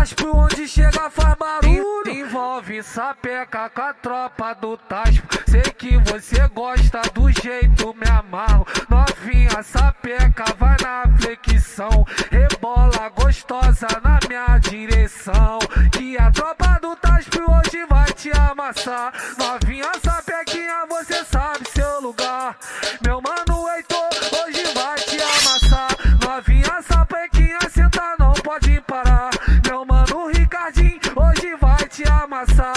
Taspo, onde chega faz barulho. Envolve sapeca com a tropa do Taspo. Sei que você gosta do jeito me amarro. Novinha sapeca vai na flexão, rebola gostosa na minha direção. Que a tropa do Taspo hoje vai te amassar. Novinha sapequinha, você sabe seu lugar. Meu mano Heitor hoje vai te amassar. Novinha sapequinha, senta não pode parar. Meu mano Ricardinho hoje vai te amassar.